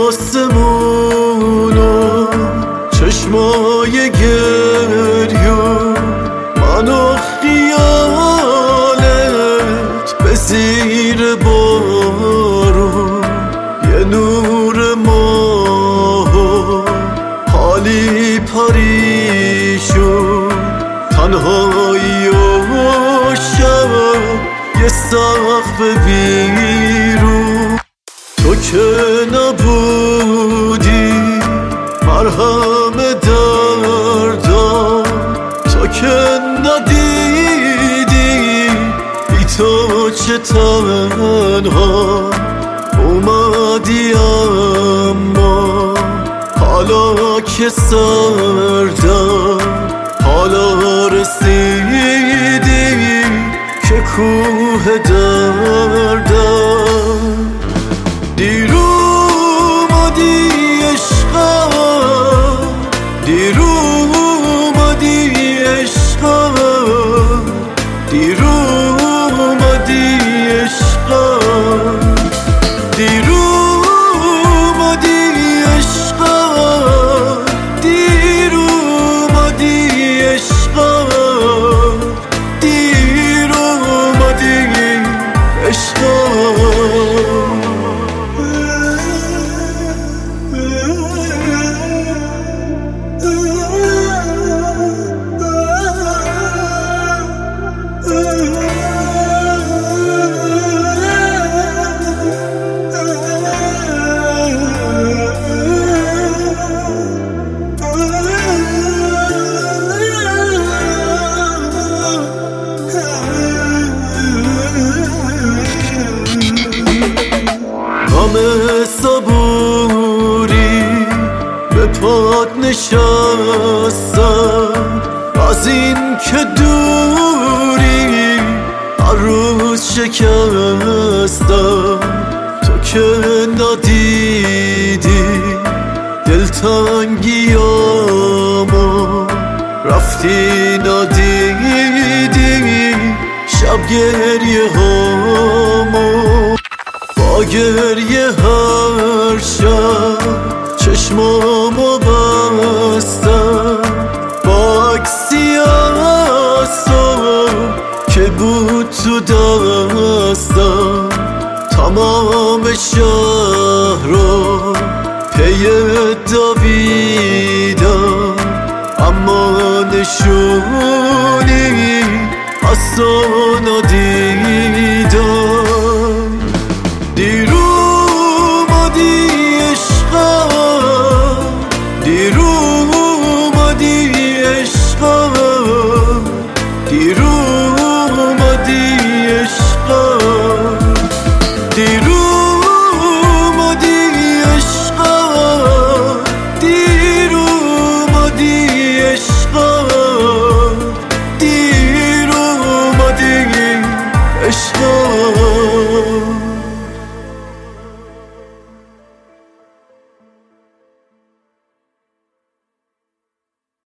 آسمونو چشمای گریون من و خیالت به زیر بارون یه نور ماه حالی پریشون تنهایی و شب یه سقف بیرون تو که نبودی مرهم دردم تو که ندیدی بی تو چه تنها اومدی اما حالا که سردم حالا رسیدی که کوه دردم دیر اومدی عشقم دیر اومدی عشقم دیر اومدی عشقم دیر اومدی عشقم دیر اومدی عشقم دیر اومدی عشقم همه صبوری به پات نشستم از این که دوری عروس شکستم تو که ندیدی دلتنگیامو رفتی ندیدی شب گریه هامو با گریه هر شب چشمامو بستم با عکسی از تو که بود تو دستم تمام شهر رو پی دویدم اما نشون